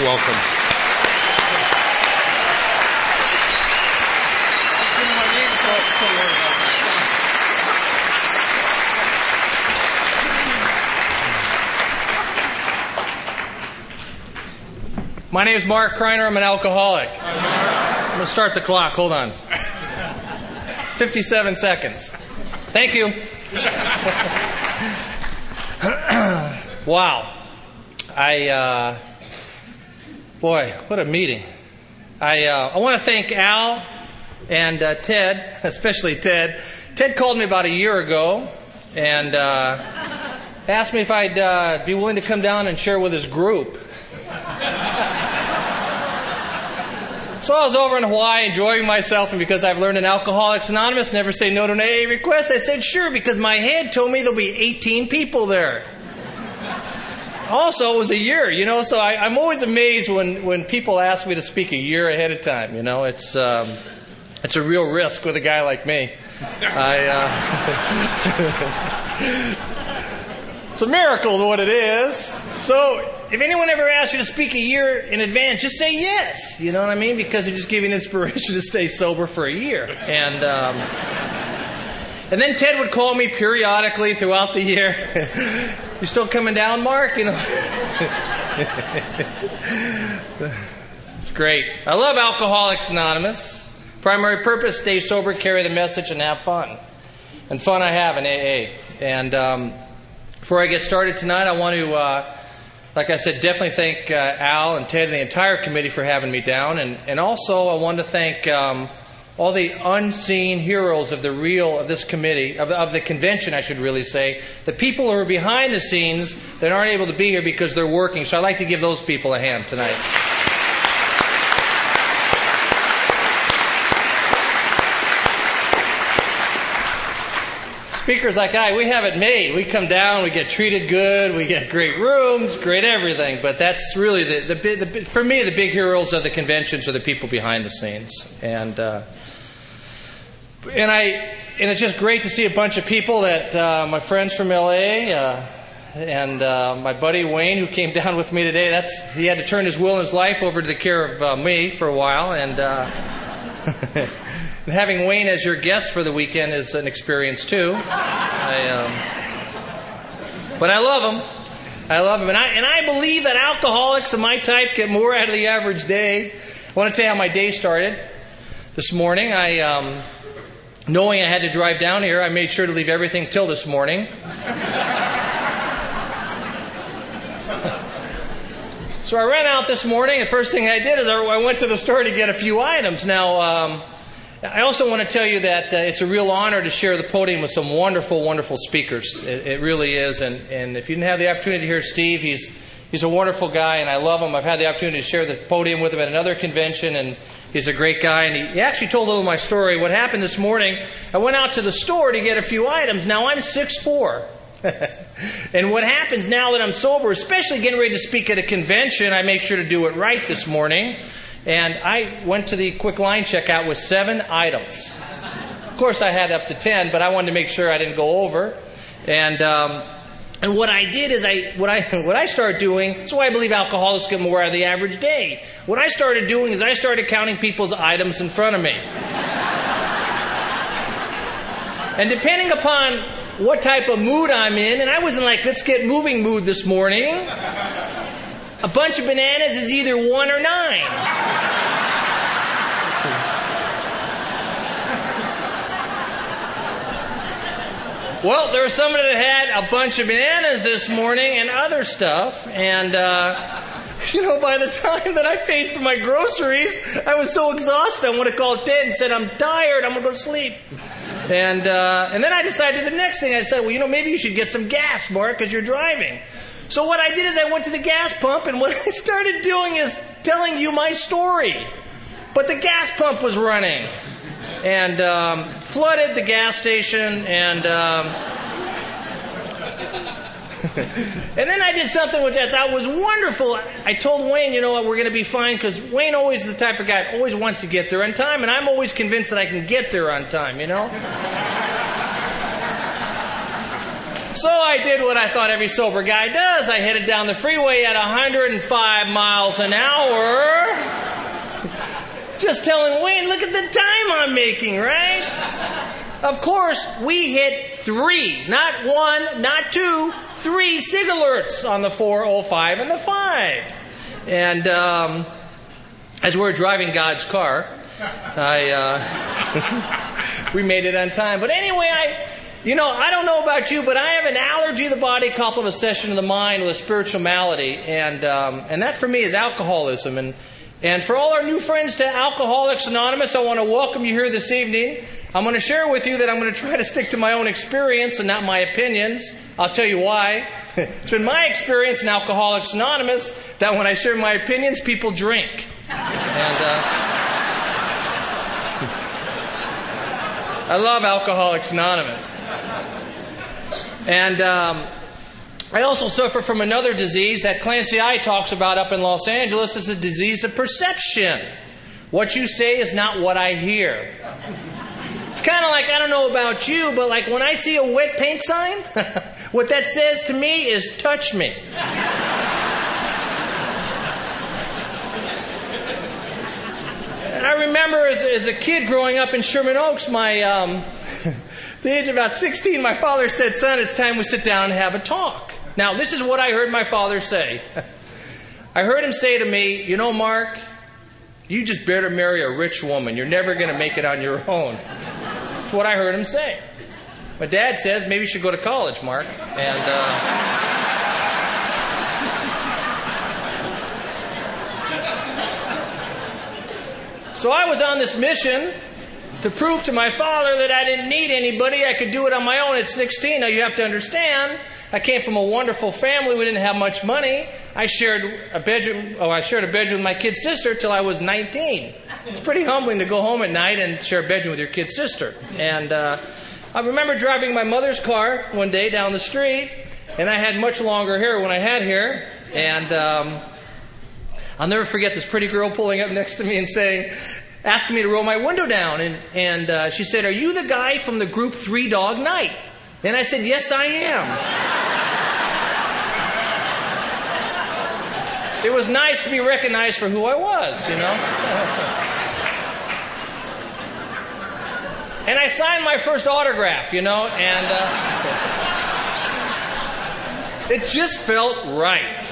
Welcome. My name is Mark Kreiner. I'm an alcoholic. I'm going to start the clock. Hold on. 57 seconds. Thank you. Wow. Boy, what a meeting. I want to thank Al and Ted, especially Ted. Ted called me about a year ago and asked me if I'd be willing to come down and share with his group. So I was over in Hawaii enjoying myself, and because I've learned in Alcoholics Anonymous, never say no to an AA request, I said sure, because my head told me there'll be 18 people there. Also, it was a year, so I'm always amazed when people ask me to speak a year ahead of time. It's a real risk with a guy like me. It's a miracle what it is. So if anyone ever asks you to speak a year in advance, just say yes. You know what I mean? Because it just gives you an inspiration to stay sober for a year. And then Ted would call me periodically throughout the year. You still coming down, Mark? It's great. I love Alcoholics Anonymous. Primary purpose, stay sober, carry the message, and have fun. And fun I have in AA. And before I get started tonight, I want to, like I said, definitely thank Al and Ted and the entire committee for having me down. And also I want to thank all the unseen heroes of this committee, of the convention, I should really say. The people who are behind the scenes that aren't able to be here because they're working. So I'd like to give those people a hand tonight. Speakers like we have it made. We come down, we get treated good, we get great rooms, great everything. But that's really for me, the big heroes of the conventions are the people behind the scenes. And it's just great to see a bunch of people that my friends from LA and my buddy Wayne, who came down with me today. He had to turn his will and his life over to the care of me for a while, and having Wayne as your guest for the weekend is an experience too. But I love him. And I believe that alcoholics of my type get more out of the average day. I want to tell you how my day started. This morning, knowing I had to drive down here, I made sure to leave everything till this morning. So I ran out this morning, and the first thing I did is I went to the store to get a few items. Now, I also want to tell you that it's a real honor to share the podium with some wonderful, wonderful speakers. It really is. And if you didn't have the opportunity to hear Steve, he's a wonderful guy, and I love him. I've had the opportunity to share the podium with him at another convention, and he's a great guy. And he actually told a little of my story. What happened this morning, I went out to the store to get a few items. Now, I'm 6'4". And what happens now that I'm sober, especially getting ready to speak at a convention, I make sure to do it right this morning. And I went to the quick line checkout with 7 items. Of course, I had up to 10, but I wanted to make sure I didn't go over. And what I did is what I started doing. That's why I believe alcoholics get more out of the average day. What I started doing is I started counting people's items in front of me. And depending upon what type of mood I'm in, and I was in let's get moving mood this morning. A bunch of bananas is either 1 or 9. Well, there was somebody that had a bunch of bananas this morning and other stuff. And, by the time that I paid for my groceries, I was so exhausted. I wanted to call Ted and said, I'm tired. I'm going to go to sleep. And then I decided the next thing. I said, maybe you should get some gas, Mark, because you're driving. So what I did is I went to the gas pump, and what I started doing is telling you my story. But the gas pump was running and flooded the gas station, and and then I did something which I thought was wonderful. I told Wayne, we're going to be fine, because Wayne always is the type of guy that always wants to get there on time, and I'm always convinced that I can get there on time, So I did what I thought every sober guy does. I headed down the freeway at 105 miles an hour. Just telling Wayne, look at the time I'm making, right? Of course, we hit 3, not 1, not 2, 3 SIG alerts on the 405 and the 5. And as we were driving God's car, we made it on time. But anyway, I don't know about you, but I have an allergy of the body coupled with obsession of the mind with a spiritual malady. And that for me is alcoholism. And for all our new friends to Alcoholics Anonymous, I want to welcome you here this evening. I'm going to share with you that I'm going to try to stick to my own experience and not my opinions. I'll tell you why. It's been my experience in Alcoholics Anonymous that when I share my opinions, people drink. I love Alcoholics Anonymous. And I also suffer from another disease that Clancy I talks about up in Los Angeles. It's a disease of perception. What you say is not what I hear. It's kind of like, I don't know about you, but like when I see a wet paint sign, what that says to me is, touch me. And I remember as a kid growing up in Sherman Oaks, the age of about 16, my father said, son, it's time we sit down and have a talk. Now, this is what I heard my father say. I heard him say to me, you know, Mark, you just better marry a rich woman. You're never going to make it on your own. That's what I heard him say. My dad says, maybe you should go to college, Mark. And so I was on this mission to prove to my father that I didn't need anybody. I could do it on my own at 16. Now, you have to understand, I came from a wonderful family. We didn't have much money. I shared a bedroom with my kid sister till I was 19. It's pretty humbling to go home at night and share a bedroom with your kid sister. And I remember driving my mother's car one day down the street, and I had much longer hair when I had hair. And I'll never forget this pretty girl pulling up next to me and asking me to roll my window down. And she said, are you the guy from the group 3 Dog Night? And I said, yes, I am. It was nice to be recognized for who I was, you know. And I signed my first autograph, you know, and it just felt right.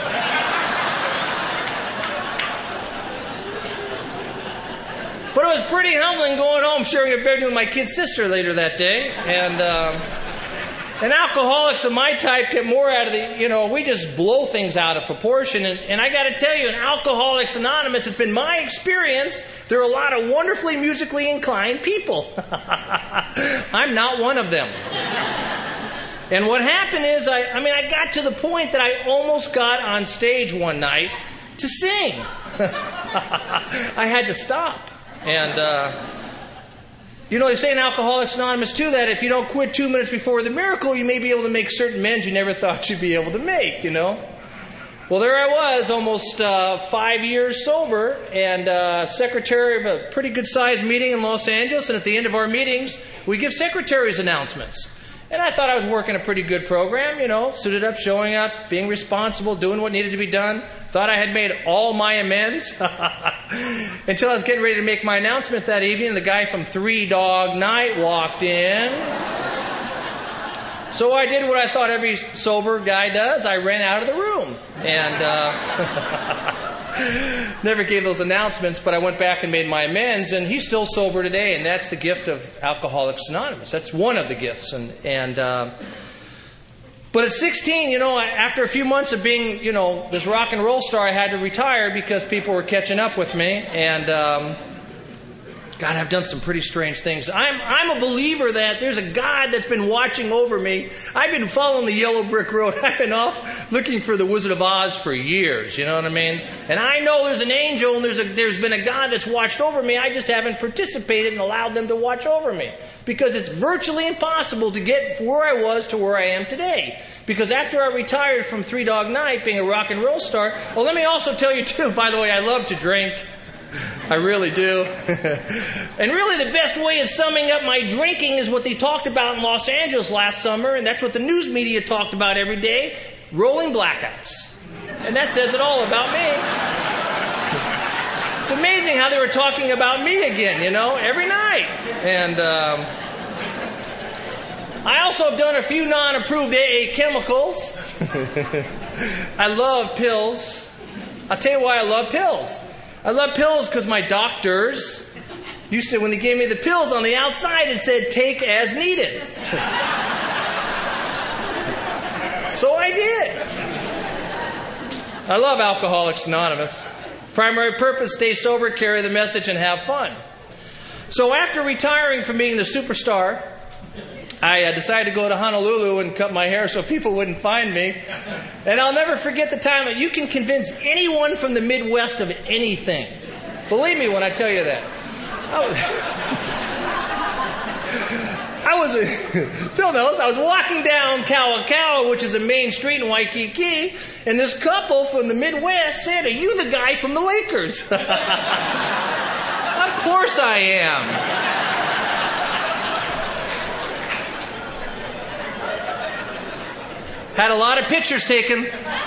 But it was pretty humbling going home, sharing a bedroom with my kid sister later that day. And alcoholics of my type get more out of we just blow things out of proportion. And I got to tell you, in Alcoholics Anonymous, it's been my experience, there are a lot of wonderfully musically inclined people. I'm not one of them. And what happened is, I got to the point that I almost got on stage one night to sing. I had to stop. And, they say in Alcoholics Anonymous, too, that if you don't quit 2 minutes before the miracle, you may be able to make certain amends you never thought you'd be able to make, you know. Well, there I was, almost 5 years sober, and secretary of a pretty good-sized meeting in Los Angeles. And at the end of our meetings, we give secretaries announcements. And I thought I was working a pretty good program, suited up, showing up, being responsible, doing what needed to be done. Thought I had made all my amends. Until I was getting ready to make my announcement that evening, the guy from 3 Dog Night walked in. So I did what I thought every sober guy does. I ran out of the room. And never gave those announcements, but I went back and made my amends, and he's still sober today, and that's the gift of Alcoholics Anonymous. That's one of the gifts. But at 16, after a few months of being, this rock and roll star, I had to retire because people were catching up with me, and God, I've done some pretty strange things. I'm a believer that there's a God that's been watching over me. I've been following the yellow brick road. I've been off looking for the Wizard of Oz for years, you know what I mean? And I know there's an angel and there's been a God that's watched over me. I just haven't participated and allowed them to watch over me. Because it's virtually impossible to get from where I was to where I am today. Because after I retired from 3 Dog Night, being a rock and roll star, well, let me also tell you too, by the way, I love to drink. I really do. And really the best way of summing up my drinking is what they talked about in Los Angeles last summer, and that's what the news media talked about every day, rolling blackouts. And that says it all about me. It's amazing how they were talking about me again, every night. And I also have done a few non-approved AA chemicals. I love pills. I'll tell you why I love pills. I love pills because my doctors used to, when they gave me the pills, on the outside it said, take as needed. So I did. I love Alcoholics Anonymous. Primary purpose, stay sober, carry the message, and have fun. So after retiring from being the superstar, I decided to go to Honolulu and cut my hair so people wouldn't find me. And I'll never forget the time that you can convince anyone from the Midwest of anything. Believe me when I tell you that. Phil knows, I was walking down Kalakaua, which is a main street in Waikiki, and this couple from the Midwest said, "Are you the guy from the Lakers?" Of course I am. Had a lot of pictures taken.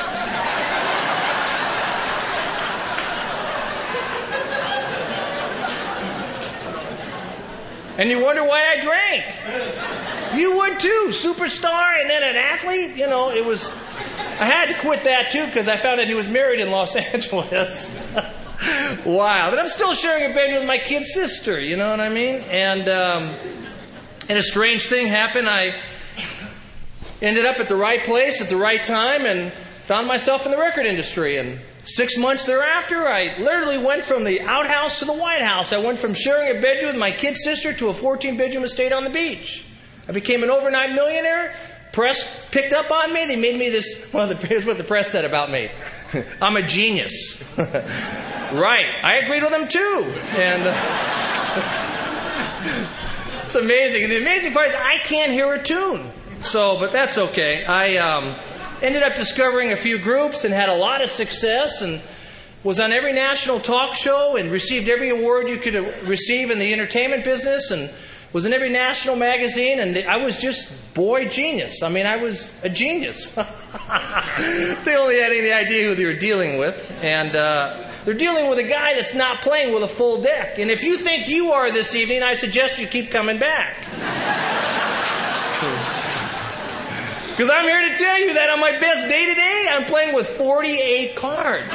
And you wonder why I drank. You would too. Superstar and then an athlete. It was... I had to quit that too because I found out he was married in Los Angeles. Wow. But I'm still sharing a bed with my kid's sister. You know what I mean? And a strange thing happened. I ended up at the right place at the right time and found myself in the record industry. And 6 months thereafter, I literally went from the outhouse to the White House. I went from sharing a bedroom with my kid's sister to a 14-bedroom estate on the beach. I became an overnight millionaire. Press picked up on me. They made me this... Well, here's what the press said about me. I'm a genius. Right. I agreed with them too. And it's amazing. And the amazing part is I can't hear a tune. But that's okay. I ended up discovering a few groups and had a lot of success and was on every national talk show and received every award you could receive in the entertainment business and was in every national magazine, and I was just boy genius. I mean, I was a genius. They only had any idea who they were dealing with. And they're dealing with a guy that's not playing with a full deck. And if you think you are this evening, I suggest you keep coming back. Because I'm here to tell you that on my best day today, I'm playing with 48 cards.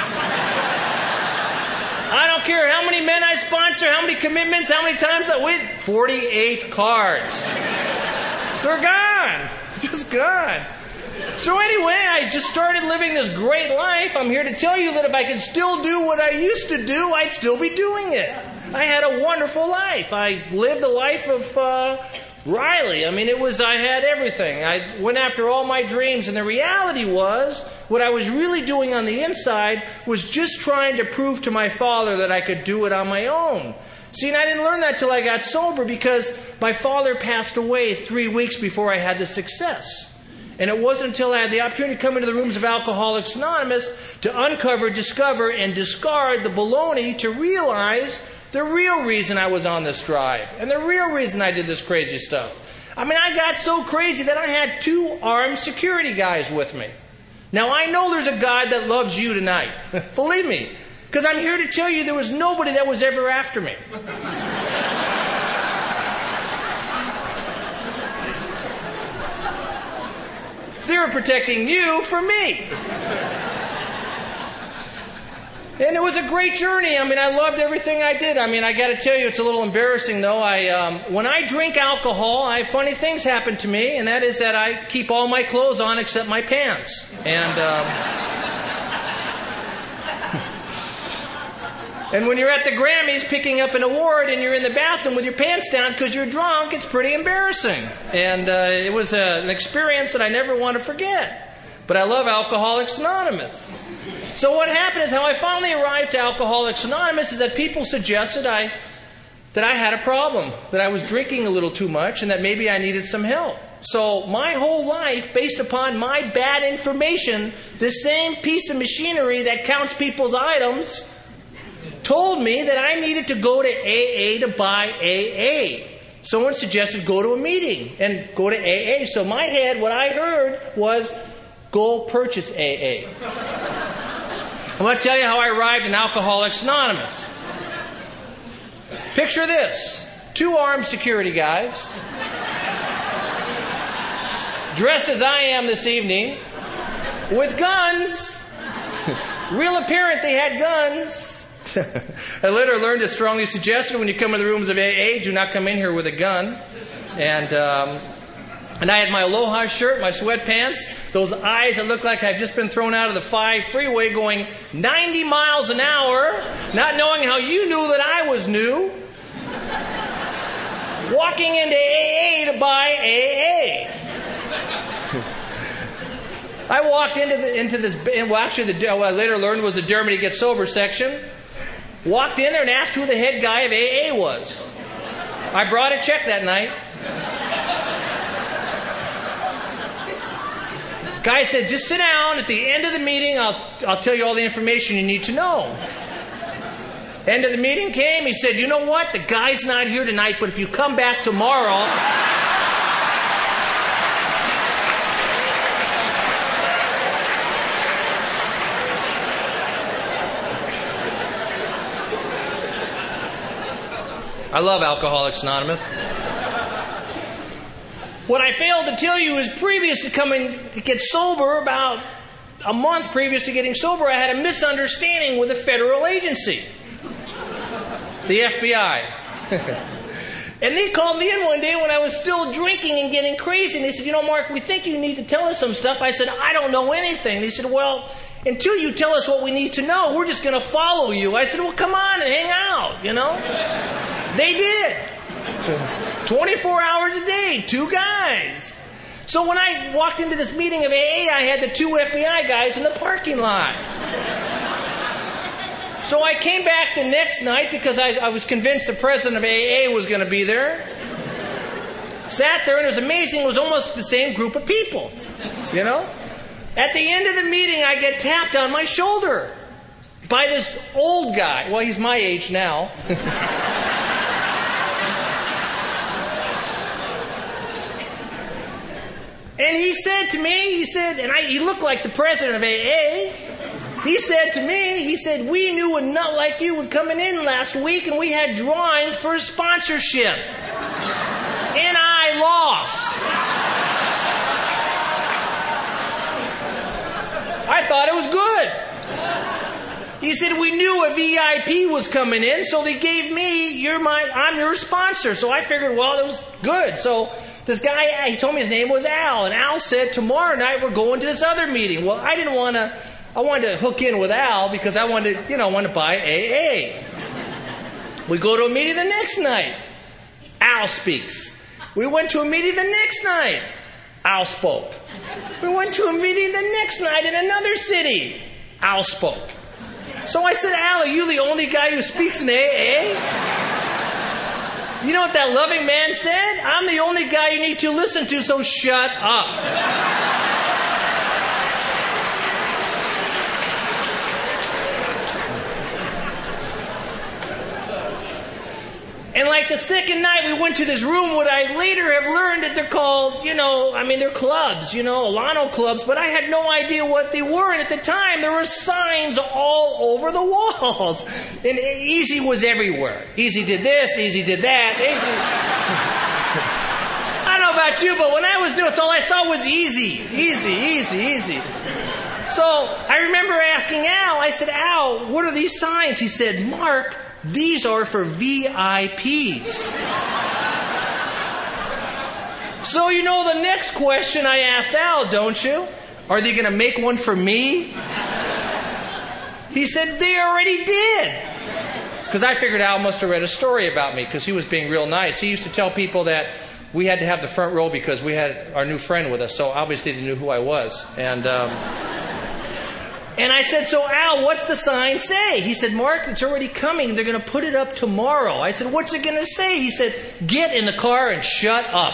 I don't care how many men I sponsor, how many commitments, how many times I win. 48 cards. They're gone. Just gone. So anyway, I just started living this great life. I'm here to tell you that if I could still do what I used to do, I'd still be doing it. I had a wonderful life. I lived the life of Riley. I mean, I had everything. I went after all my dreams, and the reality was, what I was really doing on the inside was just trying to prove to my father that I could do it on my own. See, and I didn't learn that till I got sober because my father passed away 3 weeks before I had the success. And it wasn't until I had the opportunity to come into the rooms of Alcoholics Anonymous to uncover, discover, and discard the baloney to realize the real reason I was on this drive and the real reason I did this crazy stuff. I mean, I got so crazy that I had 2 armed security guys with me. Now, I know there's a God that loves you tonight. Believe me. Because I'm here to tell you there was nobody that was ever after me. They were protecting you from me. And it was a great journey. I mean, I loved everything I did. I mean, I got to tell you, it's a little embarrassing, though. When I drink alcohol, funny things happen to me, and that is that I keep all my clothes on except my pants. And when you're at the Grammys picking up an award and you're in the bathroom with your pants down because you're drunk, it's pretty embarrassing. And it was an experience that I never want to forget. But I love Alcoholics Anonymous. So what happened is how I finally arrived to Alcoholics Anonymous is that people suggested that I had a problem, that I was drinking a little too much, and that maybe I needed some help. So my whole life, based upon my bad information, the same piece of machinery that counts people's items told me that I needed to go to AA to buy AA. Someone suggested go to a meeting and go to AA. So in my head, what I heard was, go purchase AA. I'm going to tell you how I arrived in Alcoholics Anonymous. Picture this. 2 armed security guys, dressed as I am this evening, with guns. Real apparent they had guns. I later learned it's strongly suggested when you come in the rooms of AA, do not come in here with a gun. And I had my Aloha shirt, my sweatpants, those eyes that looked like I've just been thrown out of the 5 freeway going 90 miles an hour, not knowing how you knew that I was new. Walking into AA to buy AA. I walked into this, well, actually, what I later learned was the Dermody Get Sober section. Walked in there and asked who the head guy of AA was. I brought a check that night. Guy said, just sit down. At the end of the meeting, I'll tell you all the information you need to know. End of the meeting came. He said, you know what? The guy's not here tonight, but if you come back tomorrow... I love Alcoholics Anonymous. What I failed to tell you is previous to coming to get sober, about a month previous to getting sober, I had a misunderstanding with a federal agency. The FBI. And they called me in one day when I was still drinking and getting crazy. And they said, you know, Mark, we think you need to tell us some stuff. I said, I don't know anything. They said, well, until you tell us what we need to know, we're just going to follow you. I said, well, come on and hang out, you know. They did. 24 hours a day, 2 guys. So when I walked into this meeting of AA, I had the 2 FBI guys in the parking lot. So I came back the next night because I was convinced the president of AA was going to be there. Sat there, and it was amazing. It was almost the same group of people, you know. At the end of the meeting, I get tapped on my shoulder by this old guy. Well, he's my age now. And he said to me, he looked like the president of AA. He said to me, we knew a nut like you was coming in last week, and we had drawings for a sponsorship. And I lost. I thought it was good. He said, we knew a VIP was coming in, so they gave me, I'm your sponsor. So I figured, well, it was good. So this guy, he told me his name was Al. And Al said, tomorrow night we're going to this other meeting. Well, I wanted to hook in with Al because I wanted to buy AA. We go to a meeting the next night. Al speaks. We went to a meeting the next night. Al spoke. We went to a meeting the next night in another city. Al spoke. So I said, Al, are you the only guy who speaks in AA? You know what that loving man said? I'm the only guy you need to listen to, so shut up. And like the second night, we went to this room, what I later have learned that they're called, they're clubs, Alano clubs, but I had no idea what they were. And at the time, there were signs all over the walls. And Easy was everywhere. Easy did this, Easy did that. I don't know about you, but when I was new, it's all I saw was easy. Easy, easy, easy. So I remember asking Al, I said, Al, what are these signs? He said, Mark, these are for VIPs. So the next question I asked Al, don't you? Are they going to make one for me? He said, they already did. Because I figured Al must have read a story about me because he was being real nice. He used to tell people that we had to have the front row because we had our new friend with us. So obviously they knew who I was. And I said, so Al, what's the sign say? He said, Mark, it's already coming. They're going to put it up tomorrow. I said, what's it going to say? He said, get in the car and shut up.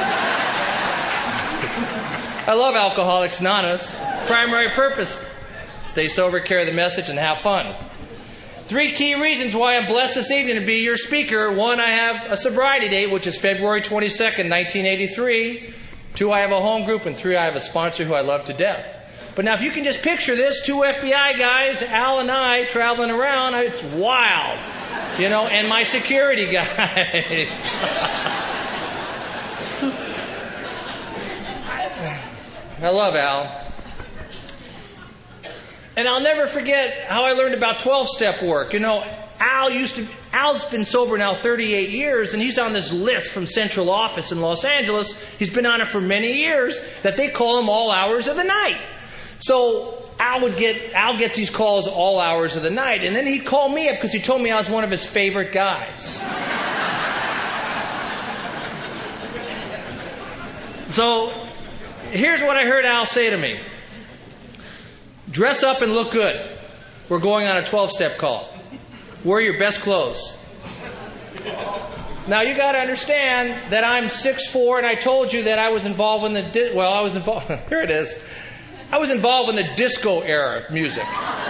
I love Alcoholics Anonymous. Primary purpose, stay sober, carry the message, and have fun. 3 key reasons why I'm blessed this evening to be your speaker. 1, I have a sobriety date, which is February 22nd, 1983. 2, I have a home group. And 3, I have a sponsor who I love to death. But now if you can just picture this, 2 FBI guys, Al and I, traveling around, it's wild. And my security guys. I love Al. And I'll never forget how I learned about 12-step work. Al's been sober now 38 years, and he's on this list from central office in Los Angeles. He's been on it for many years that they call him all hours of the night. So Al gets these calls all hours of the night, and then he'd call me up because he told me I was one of his favorite guys. So here's what I heard Al say to me. Dress up and look good. We're going on a 12-step call. Wear your best clothes. Now, you got to understand that I'm 6'4", and I told you that I was involved in here it is. I was involved in the disco era of music.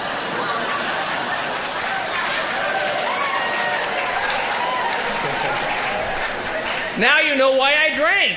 Now you know why I drank.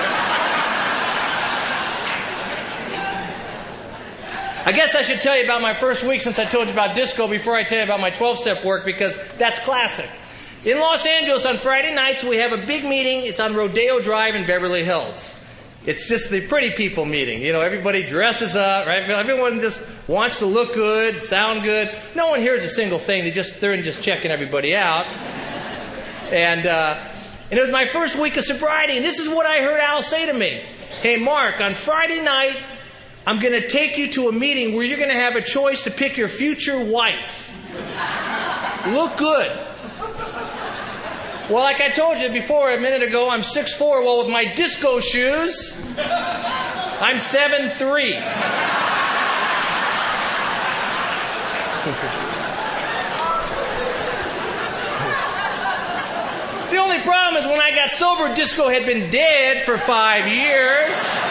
I guess I should tell you about my first week since I told you about disco before I tell you about my 12-step work, because that's classic. In Los Angeles on Friday nights, we have a big meeting. It's on Rodeo Drive in Beverly Hills. It's just the pretty people meeting. Everybody dresses up, right? Everyone just wants to look good, sound good. No one hears a single thing. They're just checking everybody out. And it was my first week of sobriety, and this is what I heard Al say to me. Hey, Mark, on Friday night, I'm going to take you to a meeting where you're going to have a choice to pick your future wife. Look good. Well, like I told you before a minute ago, I'm 6'4". Well, with my disco shoes, I'm 7'3". The only problem is when I got sober, disco had been dead for 5 years.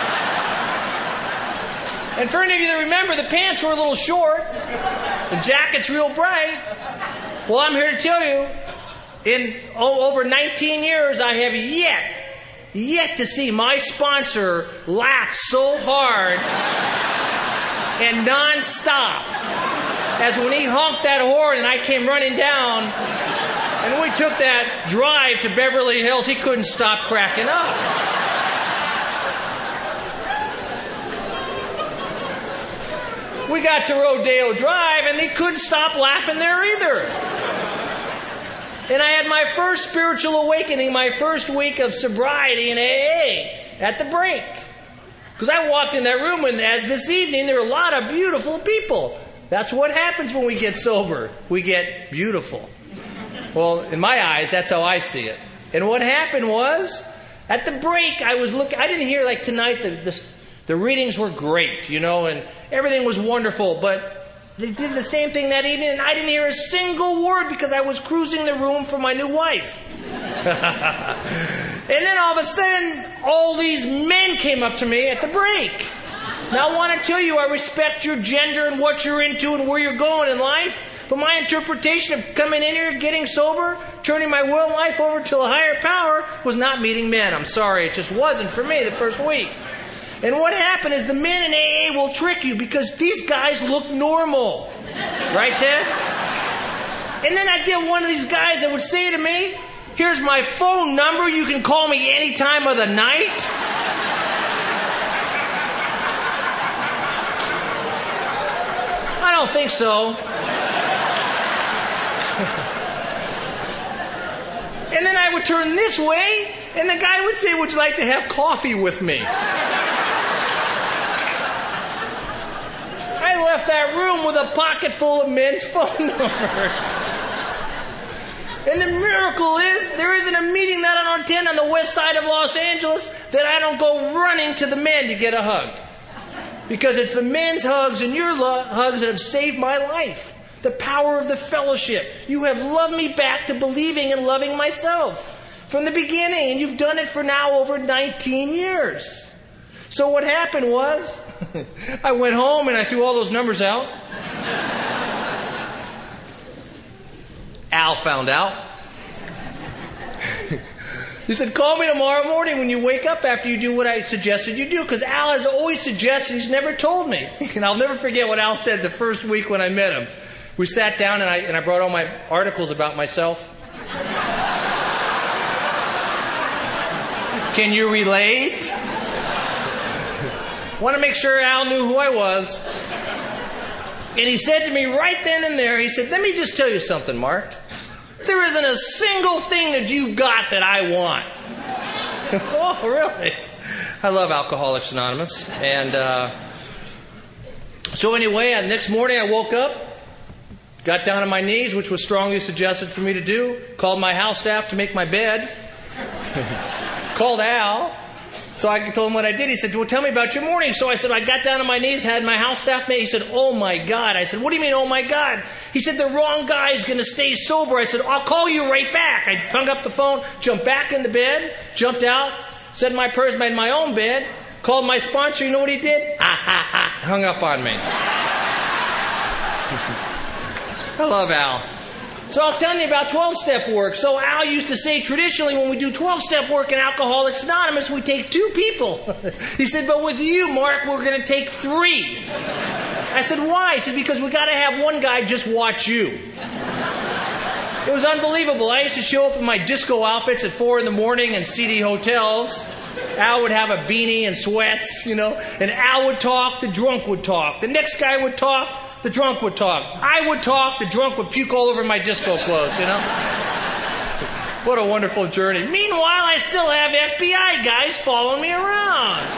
And for any of you that remember, the pants were a little short. The jacket's real bright. Well, I'm here to tell you, in over 19 years, I have yet to see my sponsor laugh so hard and nonstop as when he honked that horn and I came running down and we took that drive to Beverly Hills. He couldn't stop cracking up. We got to Rodeo Drive, and they couldn't stop laughing there either. And I had my first spiritual awakening, my first week of sobriety in AA at the break. Because I walked in that room, and as this evening, there were a lot of beautiful people. That's what happens when we get sober. We get beautiful. Well, in my eyes, that's how I see it. And what happened was, at the break, I didn't hear like tonight the readings were great, and everything was wonderful, but they did the same thing that evening, and I didn't hear a single word because I was cruising the room for my new wife. And then all of a sudden, all these men came up to me at the break. Now, I want to tell you, I respect your gender and what you're into and where you're going in life, but my interpretation of coming in here, getting sober, turning my will and life over to a higher power was not meeting men. I'm sorry, it just wasn't for me the first week. And what happened is the men in AA will trick you because these guys look normal. Right, Ted? And then I get one of these guys that would say to me, here's my phone number. You can call me any time of the night. I don't think so. And then I would turn this way, and the guy would say, would you like to have coffee with me? I left that room with a pocket full of men's phone numbers. And the miracle is, there isn't a meeting that I don't attend on the west side of Los Angeles that I don't go running to the men to get a hug. Because it's the men's hugs and your hugs that have saved my life. The power of the fellowship. You have loved me back to believing and loving myself from the beginning. And you've done it for now over 19 years. So what happened was, I went home and I threw all those numbers out. Al found out. He said, call me tomorrow morning when you wake up after you do what I suggested you do, because Al has always suggested, he's never told me. And I'll never forget what Al said the first week when I met him. We sat down and I brought all my articles about myself. Can you relate? Want to make sure Al knew who I was. And he said to me right then and there, he said, let me just tell you something, Mark. There isn't a single thing that you've got that I want. Oh, really? I love Alcoholics Anonymous. And so anyway, next morning I woke up, got down on my knees, which was strongly suggested for me to do, called my house staff to make my bed, called Al. So I told him what I did. He said, well, tell me about your morning. So I said, I got down on my knees, had my house staff made. He said, oh my God. I said, what do you mean, oh my God? He said, the wrong guy is going to stay sober. I said, I'll call you right back. I hung up the phone, jumped back in the bed, jumped out, said my prayers, made my own bed, called my sponsor. You know what he did? Hung up on me. I love Al. So I was telling you about 12-step work. So Al used to say traditionally when we do 12-step work in Alcoholics Anonymous, we take 2 people. He said, but with you, Mark, we're going to take 3. I said, why? He said, because we got to have one guy just watch you. It was unbelievable. I used to show up in my disco outfits at 4 in the morning in seedy hotels. Al would have a beanie and sweats, and Al would talk, the drunk would talk. The next guy would talk, the drunk would talk. I would talk, the drunk would puke all over my disco clothes, What a wonderful journey. Meanwhile, I still have FBI guys following me around.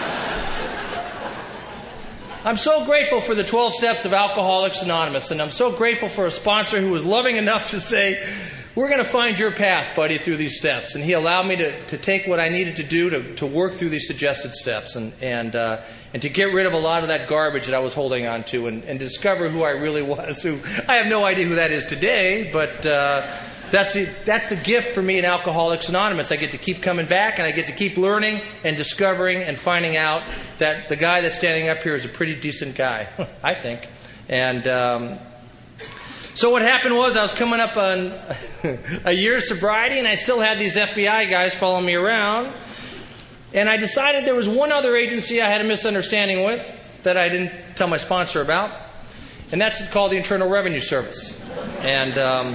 I'm so grateful for the 12 steps of Alcoholics Anonymous, and I'm so grateful for a sponsor who was loving enough to say, we're going to find your path, buddy, through these steps. And he allowed me to take what I needed to do to work through these suggested steps and to get rid of a lot of that garbage that I was holding on to and discover who I really was. Who I have no idea who that is today, but that's the gift for me in Alcoholics Anonymous. I get to keep coming back, and I get to keep learning and discovering and finding out that the guy that's standing up here is a pretty decent guy, I think. And so what happened was I was coming up on a year's sobriety, and I still had these FBI guys following me around. And I decided there was one other agency I had a misunderstanding with that I didn't tell my sponsor about. And that's called the Internal Revenue Service. And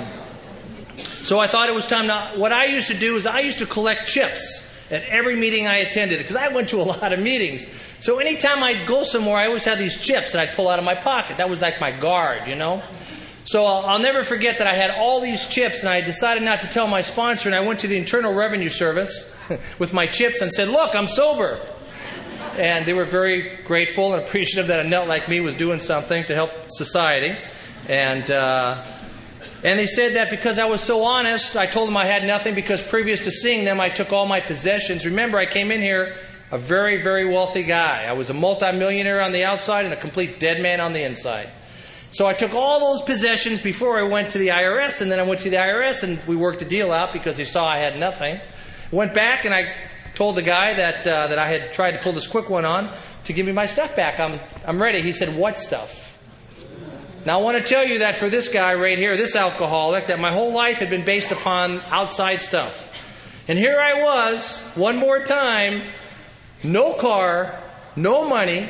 so I thought it was time to... What I used to do is I used to collect chips at every meeting I attended, because I went to a lot of meetings. So anytime I'd go somewhere, I always had these chips that I'd pull out of my pocket. That was like my guard, So I'll never forget that I had all these chips, and I decided not to tell my sponsor, and I went to the Internal Revenue Service with my chips and said, look, I'm sober. And they were very grateful and appreciative that a nut like me was doing something to help society. And they said that because I was so honest, I told them I had nothing, because previous to seeing them, I took all my possessions. Remember, I came in here a very, very wealthy guy. I was a multimillionaire on the outside and a complete dead man on the inside. So I took all those possessions before I went to the IRS, and then I went to the IRS and we worked a deal out because they saw I had nothing. Went back and I told the guy that I had tried to pull this quick one on to give me my stuff back. I'm ready. He said, what stuff? Now I want to tell you that for this guy right here, this alcoholic, that my whole life had been based upon outside stuff. And here I was, one more time, no car, no money,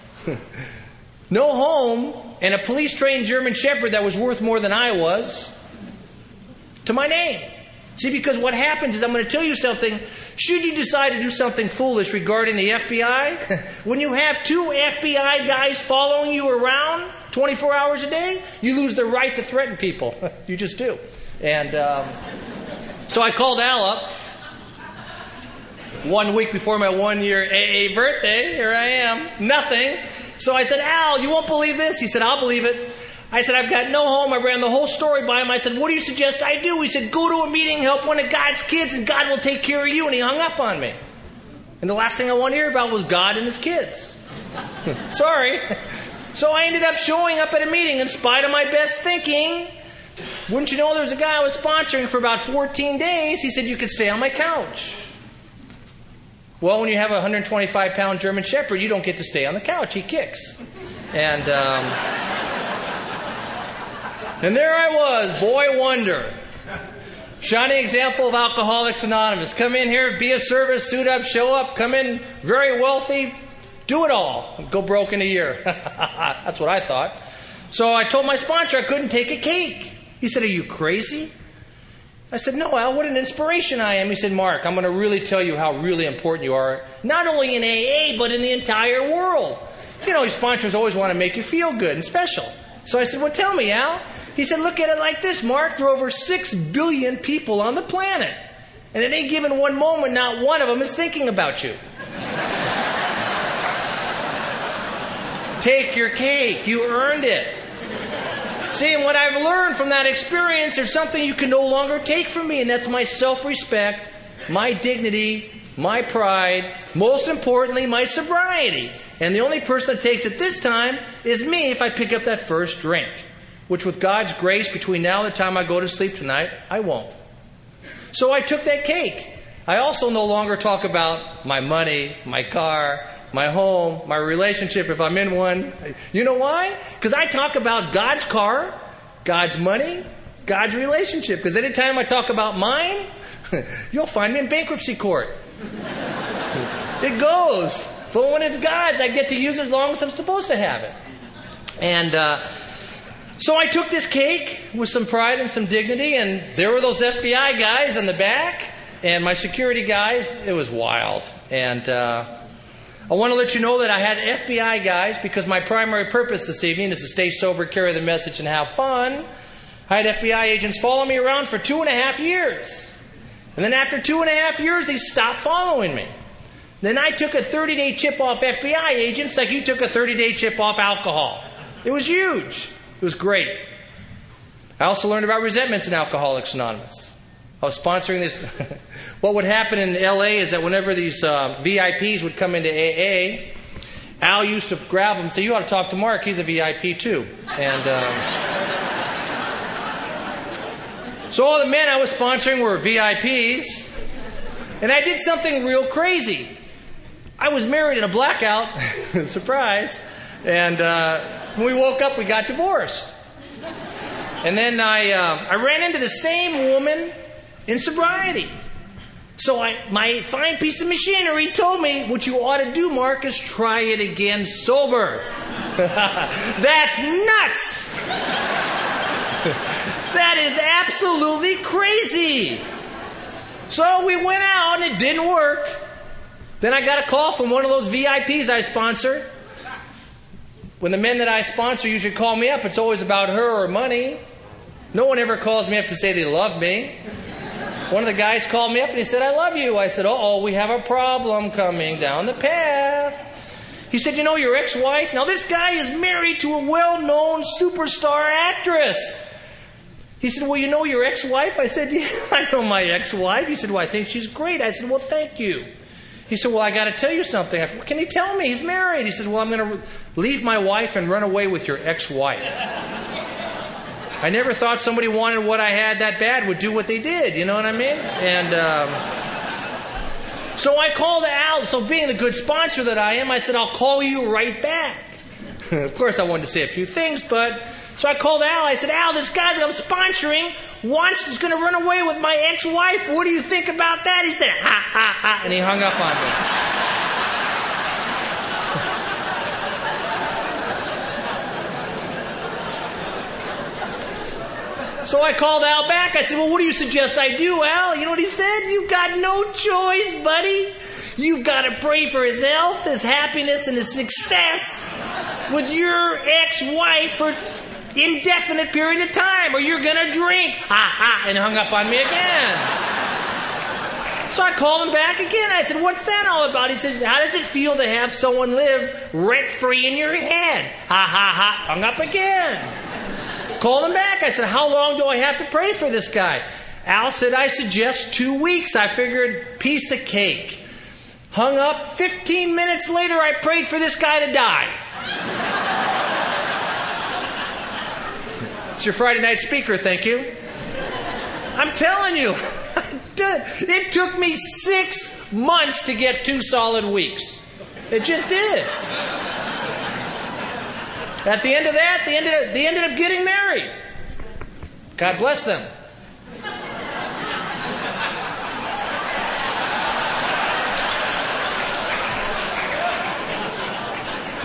no home, and a police-trained German Shepherd that was worth more than I was to my name. See, because what happens is, I'm going to tell you something, should you decide to do something foolish regarding the FBI, when you have 2 FBI guys following you around 24 hours a day, you lose the right to threaten people. You just do. And so I called Al up 1 week before my 1-year AA birthday. Here I am. Nothing. So I said, Al, you won't believe this? He said, I'll believe it. I said, I've got no home. I ran the whole story by him. I said, what do you suggest I do? He said, go to a meeting, help one of God's kids, and God will take care of you. And he hung up on me. And the last thing I wanted to hear about was God and his kids. Sorry. So I ended up showing up at a meeting in spite of my best thinking. Wouldn't you know, there was a guy I was sponsoring for about 14 days. He said, you could stay on my couch. Well, when you have a 125-pound German Shepherd, you don't get to stay on the couch. He kicks. And there I was, boy wonder. Shining example of Alcoholics Anonymous. Come in here, be of service, suit up, show up, come in very wealthy, do it all. Go broke in a year. That's what I thought. So I told my sponsor I couldn't take a cake. He said, "Are you crazy?" I said, "No, Al, what an inspiration I am." He said, "Mark, I'm going to really tell you how really important you are, not only in AA, but in the entire world. You know, your sponsors always want to make you feel good and special." So I said, "Well, tell me, Al." He said, "Look at it like this, Mark. There are over 6 billion people on the planet. And at any given one moment, not one of them is thinking about you. Take your cake. You earned it." See, and what I've learned from that experience, there's something you can no longer take from me, and that's my self-respect, my dignity, my pride, most importantly, my sobriety. And the only person that takes it this time is me if I pick up that first drink, which with God's grace, between now and the time I go to sleep tonight, I won't. So I took that cake. I also no longer talk about my money, my car, my home, my relationship, if I'm in one. You know why? Because I talk about God's car, God's money, God's relationship. Because anytime I talk about mine, you'll find me in bankruptcy court. It goes. But when it's God's, I get to use it as long as I'm supposed to have it. And so I took this cake with some pride and some dignity, and there were those FBI guys in the back, and my security guys. It was wild. And I want to let you know that I had FBI guys because my primary purpose this evening is to stay sober, carry the message, and have fun. I had FBI agents follow me around for 2.5 years. And then after 2.5 years, they stopped following me. Then I took a 30-day chip off FBI agents like you took a 30-day chip off alcohol. It was huge. It was great. I also learned about resentments in Alcoholics Anonymous. I was sponsoring this. What would happen in LA is that whenever these VIPs would come into AA, Al used to grab them and say, "You ought to talk to Mark. He's a VIP too." And so all the men I was sponsoring were VIPs. And I did something real crazy. I was married in a blackout. Surprise. And when we woke up, we got divorced. And then I ran into the same woman in sobriety. So my fine piece of machinery told me, "What you ought to do, Mark, is try it again sober." That's nuts! That is absolutely crazy. So we went out and it didn't work. Then I got a call from one of those VIPs I sponsor. When the men that I sponsor usually call me up, it's always about her or money. No one ever calls me up to say they love me. One of the guys called me up and he said, "I love you." I said, "Uh-oh, we have a problem coming down the path." He said, "You know your ex-wife?" Now this guy is married to a well-known superstar actress. He said, "Well, you know your ex-wife?" I said, "Yeah, I know my ex-wife." He said, "Well, I think she's great." I said, "Well, thank you." He said, "Well, I got to tell you something." I said, "What can you tell me? He's married." He said, "Well, I'm going to leave my wife and run away with your ex-wife." I never thought somebody wanted what I had that bad would do what they did. You know what I mean? And so I called Al. So being the good sponsor that I am, I said, "I'll call you right back." Of course, I wanted to say a few things, but so I called Al. I said, "Al, this guy that I'm sponsoring is going to run away with my ex-wife. What do you think about that?" He said, "Ha, ha, ha," and he hung up on me. So I called Al back. I said, "Well, what do you suggest I do, Al?" You know what he said? "You've got no choice, buddy. You've got to pray for his health, his happiness, and his success with your ex-wife for indefinite period of time, or you're going to drink." Ha, ha, and hung up on me again. So I called him back again. I said, "What's that all about?" He says, "How does it feel to have someone live rent-free in your head?" Ha, ha, ha, hung up again. Called him back. I said, "How long do I have to pray for this guy?" Al said, "I suggest 2 weeks." I figured, piece of cake. Hung up. 15 minutes later, I prayed for this guy to die. It's your Friday night speaker, thank you. I'm telling you, it took me 6 months to get 2 solid weeks. It just did. At the end of that, they ended up getting married. God bless them.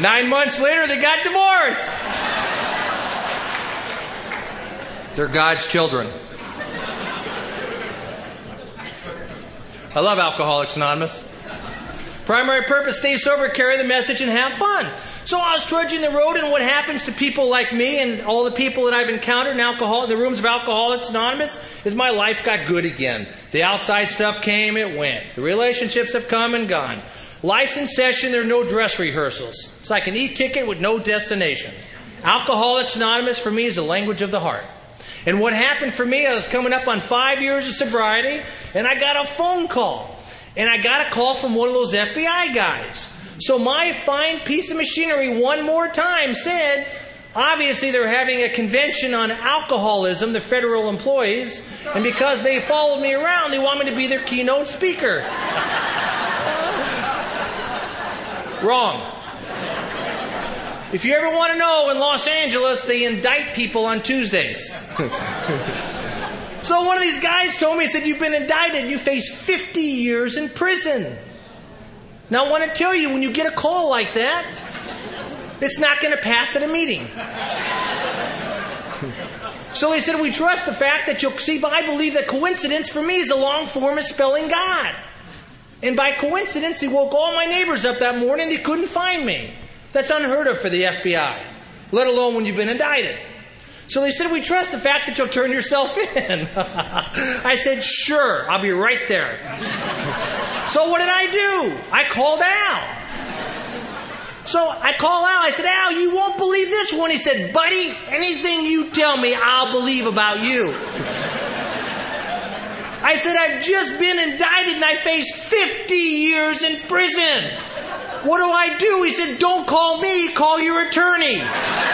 9 months later, they got divorced. They're God's children. I love Alcoholics Anonymous. Primary purpose, stay sober, carry the message, and have fun. So I was trudging the road, and what happens to people like me and all the people that I've encountered in the rooms of Alcoholics Anonymous is my life got good again. The outside stuff came, it went. The relationships have come and gone. Life's in session, there are no dress rehearsals. It's like an e-ticket with no destination. Alcoholics Anonymous for me is the language of the heart. And what happened for me, I was coming up on 5 years of sobriety, and I got a phone call. And I got a call from one of those FBI guys. So my fine piece of machinery one more time said, obviously they're having a convention on alcoholism, the federal employees, and because they followed me around, they want me to be their keynote speaker. Wrong. If you ever want to know, in Los Angeles, they indict people on Tuesdays. So one of these guys told me, he said, you've been indicted. You face 50 years in prison. Now I want to tell you, when you get a call like that, it's not going to pass at a meeting. So they said, we trust the fact that you'll see, but I believe that coincidence for me is a long form of spelling God. And by coincidence, he woke all my neighbors up that morning. They couldn't find me. That's unheard of for the FBI, let alone when you've been indicted. So they said, we trust the fact that you'll turn yourself in. I said, sure, I'll be right there. So what did I do? I called Al. So I call Al. I said, Al, you won't believe this one. He said, buddy, anything you tell me, I'll believe about you. I said, I've just been indicted and I face 50 years in prison. What do I do? He said, don't call me, call your attorney.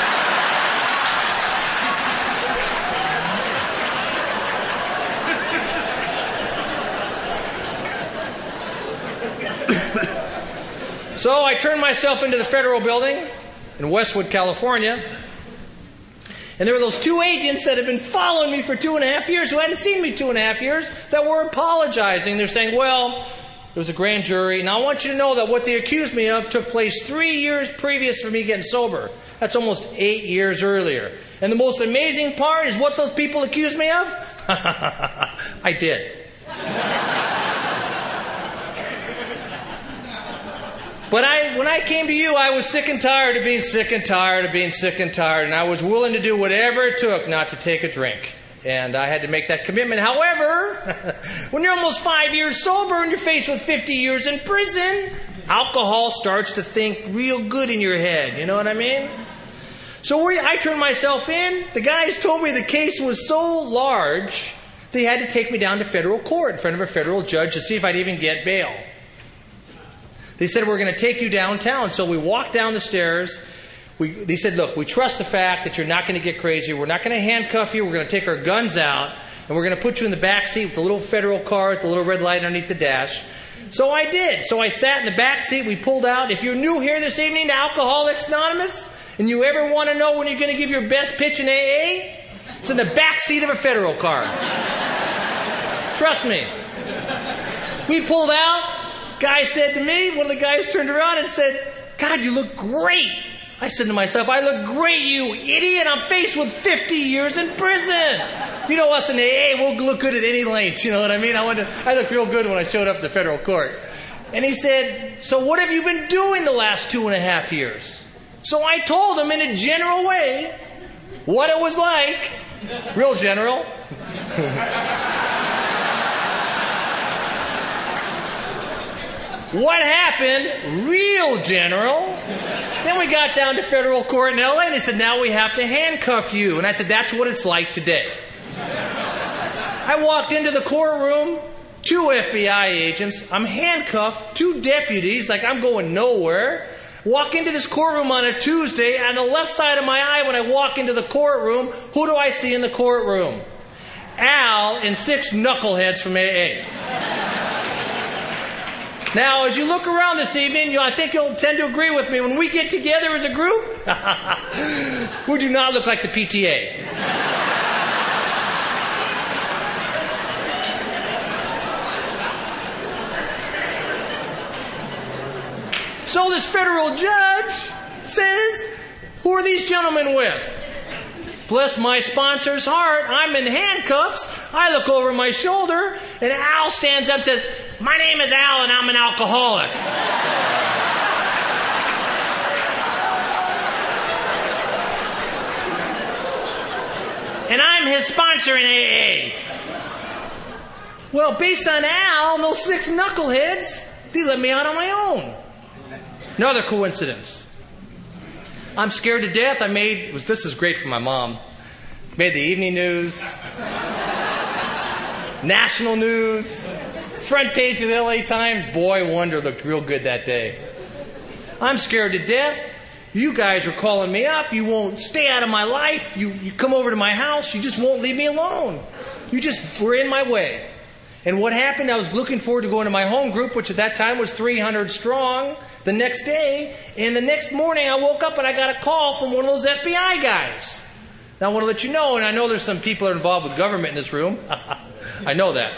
So I turned myself into the federal building in Westwood, California. And there were those two agents that had been following me for 2.5 years who hadn't seen me 2.5 years that were apologizing. They're saying, well, it was a grand jury. Now I want you to know that what they accused me of took place 3 years previous for me getting sober. That's almost 8 years earlier. And the most amazing part is what those people accused me of? I did. But when I came to you, I was sick and tired of being sick and tired of being sick and tired. And I was willing to do whatever it took not to take a drink. And I had to make that commitment. However, when you're almost 5 years sober and you're faced with 50 years in prison, alcohol starts to think real good in your head. You know what I mean? So I turned myself in. The guys told me the case was so large, they had to take me down to federal court in front of a federal judge to see if I'd even get bail. They said, we're going to take you downtown. So we walked down the stairs. They said, look, we trust the fact that you're not going to get crazy. We're not going to handcuff you. We're going to take our guns out. And we're going to put you in the back seat with the little federal car with the little red light underneath the dash. So I did. So I sat in the back seat. We pulled out. If you're new here this evening to Alcoholics Anonymous, and you ever want to know when you're going to give your best pitch in AA, it's in the back seat of a federal car. Trust me. We pulled out. Guy said to me, one of the guys turned around and said, God, you look great. I said to myself, I look great, you idiot. I'm faced with 50 years in prison. You know us in AA, we'll look good at any lengths. You know what I mean? I looked real good when I showed up at the federal court. And he said, so what have you been doing the last 2.5 years? So I told him in a general way what it was like. Real general. What happened? Real general. Then we got down to federal court in LA and they said, now we have to handcuff you. And I said, that's what it's like today. I walked into the courtroom, 2 FBI agents. I'm handcuffed, 2 deputies, like I'm going nowhere. Walk into this courtroom on a Tuesday. On the left side of my eye, when I walk into the courtroom, who do I see in the courtroom? Al and 6 knuckleheads from AA. Now, as you look around this evening, I think you'll tend to agree with me. When we get together as a group, we do not look like the PTA. So this federal judge says, who are these gentlemen with? Bless my sponsor's heart, I'm in handcuffs. I look over my shoulder, and Al stands up and says, my name is Al, and I'm an alcoholic. And I'm his sponsor in AA. Well, based on Al and those 6 knuckleheads, they let me out on my own. Another coincidence. I'm scared to death. This is great for my mom. Made the evening news, national news, front page of the LA Times. Boy wonder looked real good that day. I'm scared to death. You guys are calling me up. You won't stay out of my life. You come over to my house. You just won't leave me alone. You just were in my way. And what happened, I was looking forward to going to my home group, which at that time was 300 strong, the next day. And the next morning I woke up and I got a call from one of those FBI guys. Now I want to let you know, and I know there's some people that are involved with government in this room. I know that.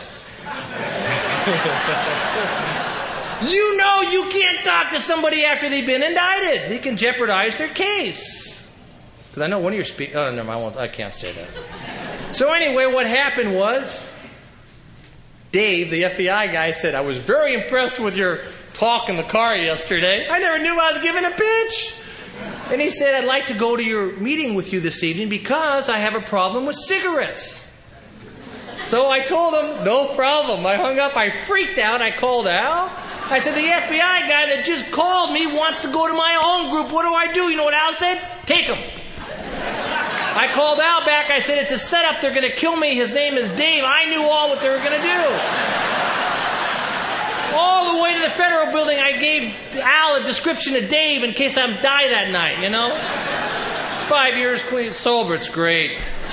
You know you can't talk to somebody after they've been indicted. They can jeopardize their case. Because I know one of your speakers... Oh, no, I can't say that. So anyway, what happened was, Dave, the FBI guy, said, I was very impressed with your talk in the car yesterday. I never knew I was given a pitch. And he said, I'd like to go to your meeting with you this evening because I have a problem with cigarettes. So I told him, no problem. I hung up. I freaked out. I called Al. I said, the FBI guy that just called me wants to go to my home group. What do I do? You know what Al said? Take him. I called Al back. I said, it's a setup. They're going to kill me. His name is Dave. I knew all what they were going to do. All the way to the federal building, I gave Al a description of Dave in case I die that night, you know. 5 years clean, sober. It's great.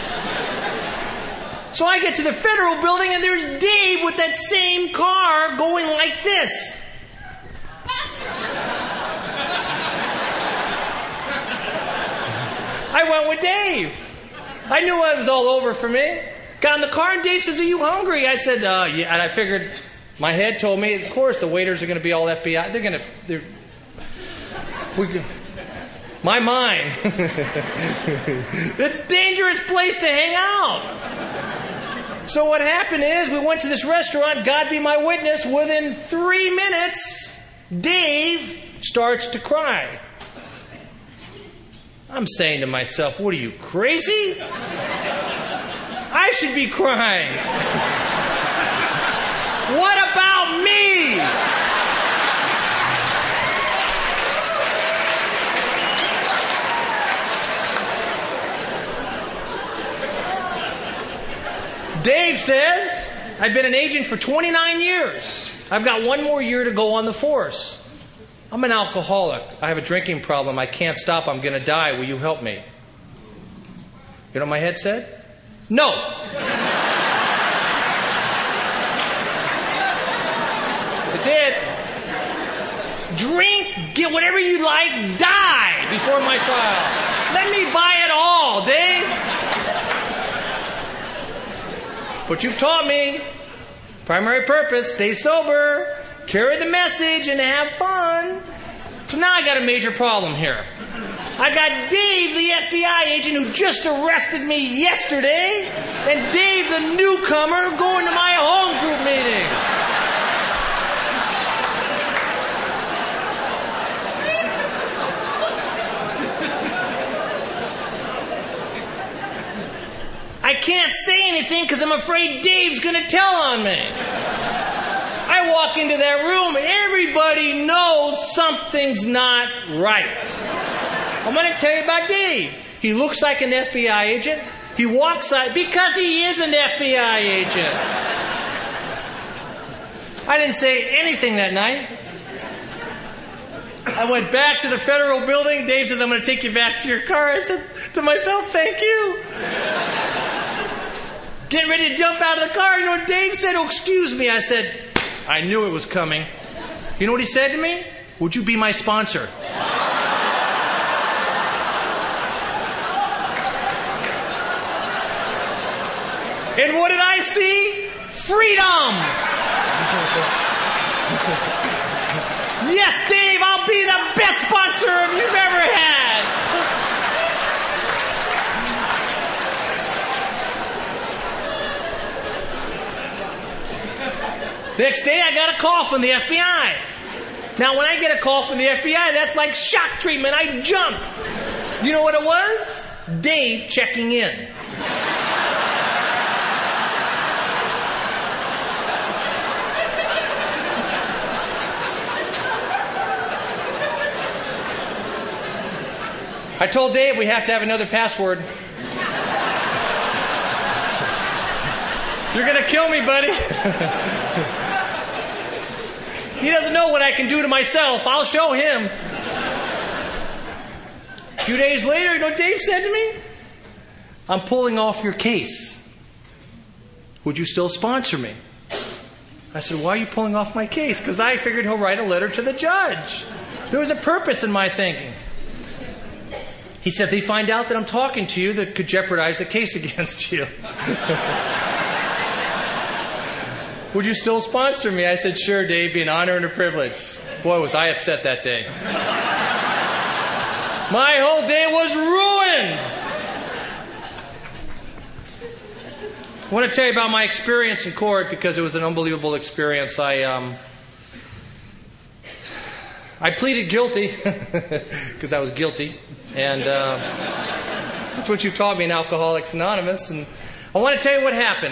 So I get to the federal building, and there's Dave with that same car going like this. I went with Dave. I knew it was all over for me. Got in the car, and Dave says, are you hungry? I said, yeah. And I figured, my head told me, of course, the waiters are going to be all FBI. My mind. It's a dangerous place to hang out. So what happened is, we went to this restaurant, God be my witness, within 3 minutes, Dave starts to cry. I'm saying to myself, what are you, crazy? I should be crying. What about me? Dave says, I've been an agent for 29 years. I've got 1 more year to go on the force. I'm an alcoholic. I have a drinking problem. I can't stop. I'm going to die. Will you help me? You know what my head said? No. It did. Drink, get whatever you like, die before my trial. Let me buy it all, Dave. But you've taught me, primary purpose, stay sober, carry the message, and have fun. So now I got a major problem here. I got Dave, the FBI agent who just arrested me yesterday, and Dave, the newcomer, going to my home group meeting. I can't say anything because I'm afraid Dave's going to tell on me. I walk into that room and everybody knows something's not right. I'm going to tell you about Dave. He looks like an FBI agent. He walks out because he is an FBI agent. I didn't say anything that night. I went back to the federal building. Dave says, I'm going to take you back to your car. I said to myself, thank you. Getting ready to jump out of the car. You know what Dave said? Oh, excuse me. I said, I knew it was coming. You know what he said to me? Would you be my sponsor? And what did I see? Freedom! Yes, Dave, I'll I'll be the best sponsor you've ever had. Next day, I got a call from the FBI. Now, when I get a call from the FBI, that's like shock treatment. I jump. You know what it was? Dave checking in. I told Dave we have to have another password. You're going to kill me, buddy. He doesn't know what I can do to myself. I'll show him. A few days later, you know what Dave said to me? I'm pulling off your case. Would you still sponsor me? I said, why are you pulling off my case? Because I figured he'll write a letter to the judge. There was a purpose in my thinking. He said, if they find out that I'm talking to you, that could jeopardize the case against you. Would you still sponsor me? I said, sure, Dave, be an honor and a privilege. Boy, was I upset that day. My whole day was ruined. I want to tell you about my experience in court because it was an unbelievable experience. I pleaded guilty because I was guilty. And that's what you taught me in Alcoholics Anonymous. And I want to tell you what happened.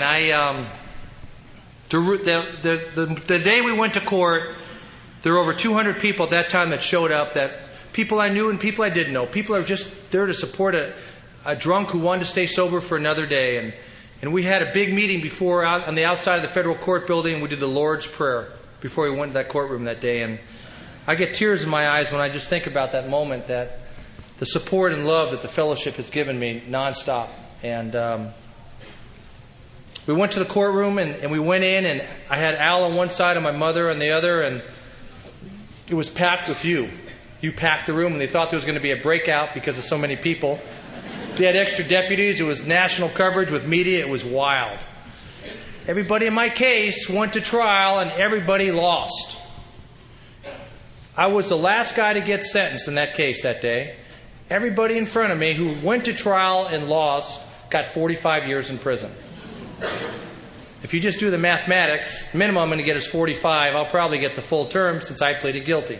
The day we went to court, there were over 200 people at that time that showed up, that people I knew and people I didn't know. People are just there to support a drunk who wanted to stay sober for another day. And we had a big meeting before out on the outside of the federal court building. We did the Lord's Prayer before we went to that courtroom that day. And I get tears in my eyes when I just think about that moment, that the support and love that the fellowship has given me nonstop. And we went to the courtroom and we went in, and I had Al on one side and my mother on the other, and it was packed with you. You packed the room, and they thought there was going to be a breakout because of so many people. They had extra deputies. It was national coverage with media. It was wild. Everybody in my case went to trial, and everybody lost. I was the last guy to get sentenced in that case that day. Everybody in front of me who went to trial and lost got 45 years in prison. If you just do the mathematics, minimum I'm going to get is 45. I'll probably get the full term since I pleaded guilty.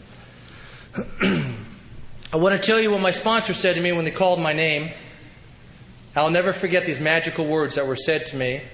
I want to tell you what my sponsor said to me when they called my name. I'll never forget these magical words that were said to me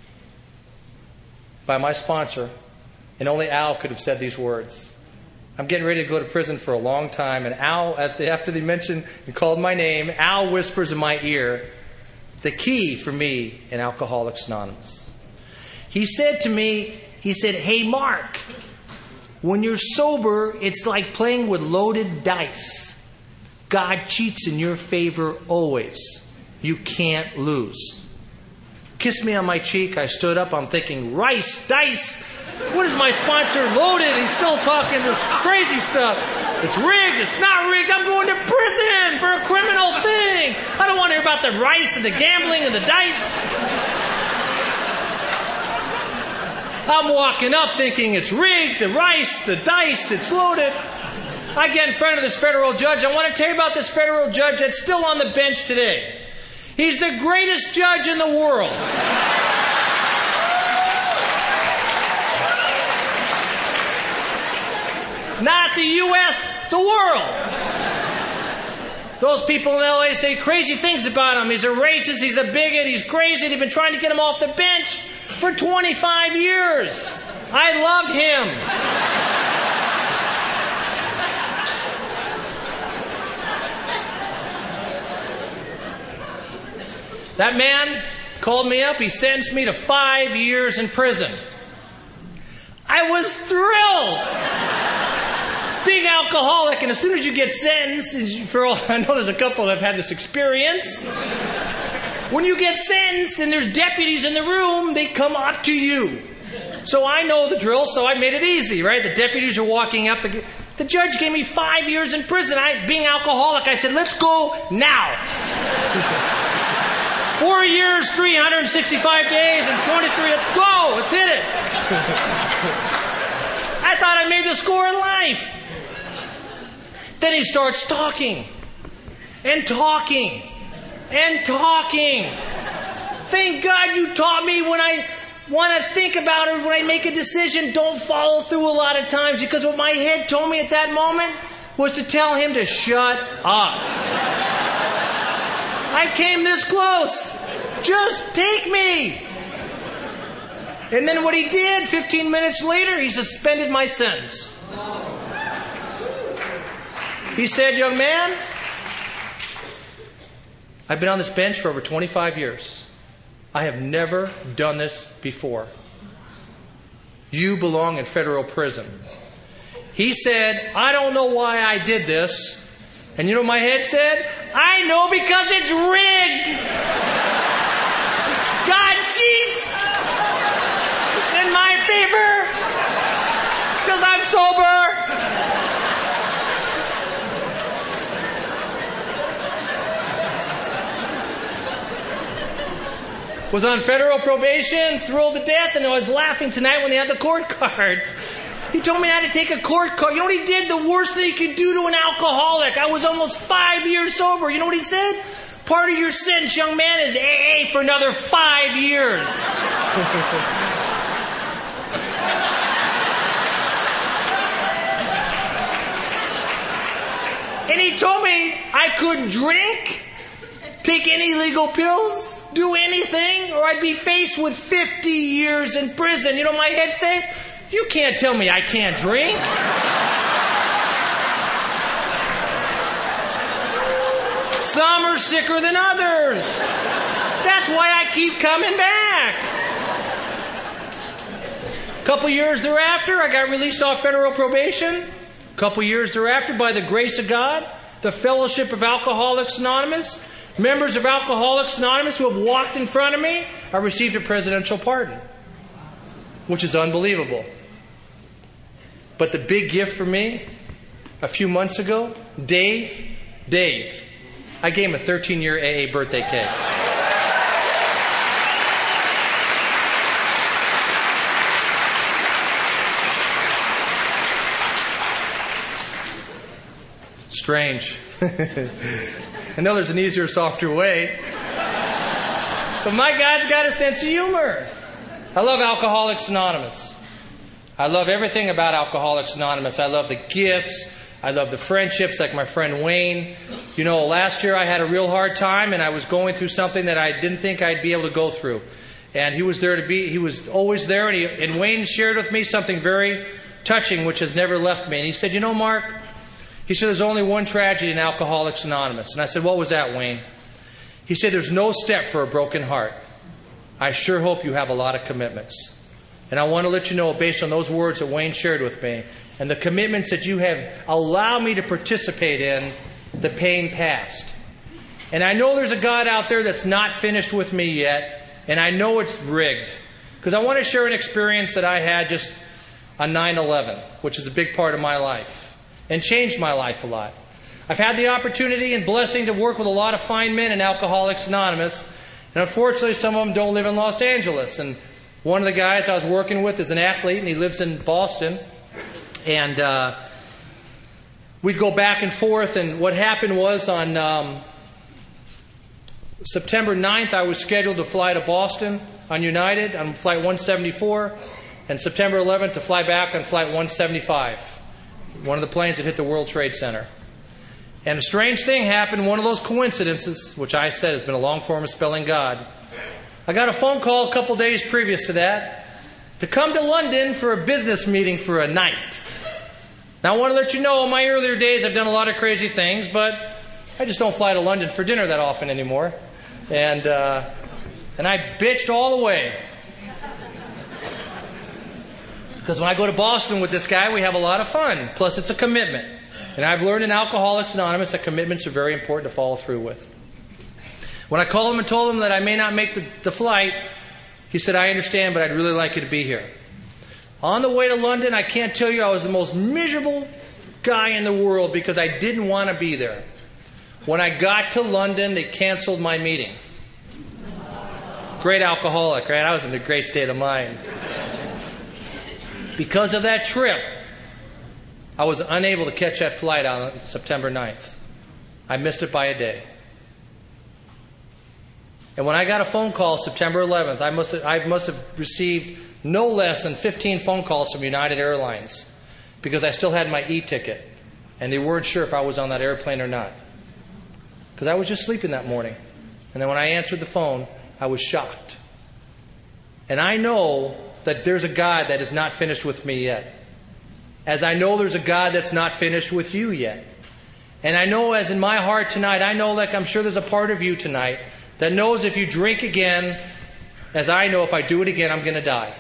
by my sponsor, and only Al could have said these words. I'm getting ready to go to prison for a long time, and Al, after they mentioned and called my name, Al whispers in my ear the key for me in Alcoholics Anonymous. He said to me, hey, Mark, when you're sober, it's like playing with loaded dice. God cheats in your favor always. You can't lose. Kissed me on my cheek. I stood up. I'm thinking, rice, dice. What is my sponsor loaded? He's still talking this crazy stuff. It's rigged. It's not rigged. I'm going to prison for a criminal thing. I don't want to hear about the rice and the gambling and the dice. I'm walking up thinking it's rigged, the rice, the dice, it's loaded. I get in front of this federal judge. I want to tell you about this federal judge that's still on the bench today. He's the greatest judge in the world. Not the U.S., the world. Those people in L.A. say crazy things about him. He's a racist, he's a bigot, he's crazy. They've been trying to get him off the bench for 25 years. I love him. That man called me up. He sentenced me to 5 years in prison. I was thrilled. Big alcoholic, and as soon as you get sentenced, I know there's a couple that have had this experience. When you get sentenced and there's deputies in the room, they come up to you. So I know the drill, so I made it easy, right? The deputies are walking up. The judge gave me 5 years in prison. Being alcoholic, I said, let's go now. 4 years, 365 days, and 23. Let's go. Let's hit it. I thought I made the score in life. Then he starts talking and talking and talking. Thank God you taught me when I want to think about it, when I make a decision, don't follow through a lot of times, because what my head told me at that moment was to tell him to shut up. I came this close. Just take me. And then what he did, 15 minutes later, he suspended my sentence. He said, young man, I've been on this bench for over 25 years. I have never done this before. You belong in federal prison. He said, I don't know why I did this. And you know what my head said? I know, because it's rigged. God cheats in my favor because I'm sober. Was on federal probation, thrilled to death, and I was laughing tonight when they had the court cards. He told me I had to take a court card. You know what he did? The worst thing he could do to an alcoholic. I was almost 5 years sober. You know what he said? Part of your sentence, young man, is AA for another 5 years. And he told me I could drink, take any legal pills, do anything, or I'd be faced with 50 years in prison. You know what my head said? You can't tell me I can't drink. Some are sicker than others. That's why I keep coming back. A couple years thereafter, I got released off federal probation. A couple years thereafter, by the grace of God, the Fellowship of Alcoholics Anonymous, members of Alcoholics Anonymous who have walked in front of me, I received a presidential pardon, which is unbelievable. But the big gift for me, a few months ago, Dave, I gave him a 13-year AA birthday cake. Strange. I know there's an easier, softer way. But my God's got a sense of humor. I love Alcoholics Anonymous. I love everything about Alcoholics Anonymous. I love the gifts. I love the friendships, like my friend Wayne. You know, last year I had a real hard time, and I was going through something that I didn't think I'd be able to go through. And he was there to be. He was always there, and Wayne shared with me something very touching, which has never left me. And he said, you know, Mark, he said, there's only one tragedy in Alcoholics Anonymous. And I said, what was that, Wayne? He said, there's no step for a broken heart. I sure hope you have a lot of commitments. And I want to let you know, based on those words that Wayne shared with me, and the commitments that you have allowed me to participate in, the pain passed. And I know there's a God out there that's not finished with me yet, and I know it's rigged. Because I want to share an experience that I had just on 9/11, which is a big part of my life, and changed my life a lot. I've had the opportunity and blessing to work with a lot of fine men in Alcoholics Anonymous, and unfortunately some of them don't live in Los Angeles. And one of the guys I was working with is an athlete, and he lives in Boston. And we'd go back and forth, and what happened was on September 9th, I was scheduled to fly to Boston on United on Flight 174, and September 11th to fly back on Flight 175, one of the planes that hit the World Trade Center. And a strange thing happened, one of those coincidences, which I said has been a long form of spelling God. I got a phone call a couple days previous to that to come to London for a business meeting for a night. Now, I want to let you know, in my earlier days, I've done a lot of crazy things, but I just don't fly to London for dinner that often anymore. And I bitched all the way. Because when I go to Boston with this guy, we have a lot of fun. Plus, it's a commitment. And I've learned in Alcoholics Anonymous that commitments are very important to follow through with. When I called him and told him that I may not make the flight, he said, I understand, but I'd really like you to be here. On the way to London, I can't tell you, I was the most miserable guy in the world because I didn't want to be there. When I got to London, they canceled my meeting. Great alcoholic, right? I was in a great state of mind. Because of that trip, I was unable to catch that flight on September 9th. I missed it by a day. And when I got a phone call September 11th, I must have received no less than 15 phone calls from United Airlines because I still had my e-ticket. And they weren't sure if I was on that airplane or not. Because I was just sleeping that morning. And then when I answered the phone, I was shocked. And I know that there's a God that is not finished with me yet. As I know there's a God that's not finished with you yet. And I know as in my heart tonight, I know like I'm sure there's a part of you tonight that knows if you drink again, as I know if I do it again, I'm going to die.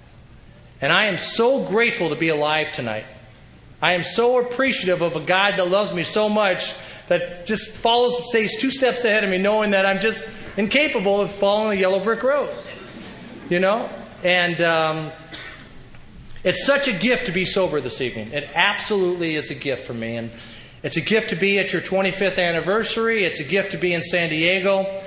And I am so grateful to be alive tonight. I am so appreciative of a God that loves me so much that just stays 2 steps ahead of me, knowing that I'm just incapable of following the yellow brick road. You know? And it's such a gift to be sober this evening. It absolutely is a gift for me. And it's a gift to be at your 25th anniversary. It's a gift to be in San Diego.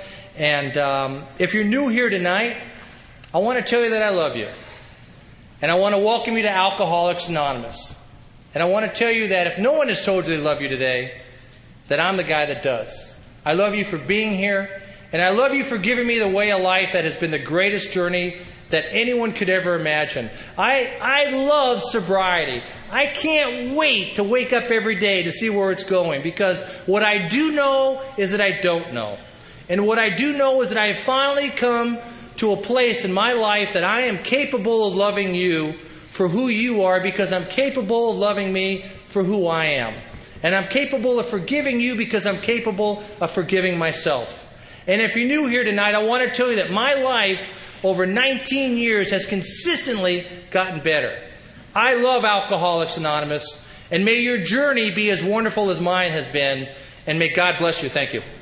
And if you're new here tonight, I want to tell you that I love you. And I want to welcome you to Alcoholics Anonymous. And I want to tell you that if no one has told you they love you today, that I'm the guy that does. I love you for being here. And I love you for giving me the way of life that has been the greatest journey that anyone could ever imagine. I love sobriety. I can't wait to wake up every day to see where it's going. Because what I do know is that I don't know. And what I do know is that I have finally come to a place in my life that I am capable of loving you for who you are, because I'm capable of loving me for who I am. And I'm capable of forgiving you because I'm capable of forgiving myself. And if you're new here tonight, I want to tell you that my life over 19 years has consistently gotten better. I love Alcoholics Anonymous, and may your journey be as wonderful as mine has been, and may God bless you. Thank you.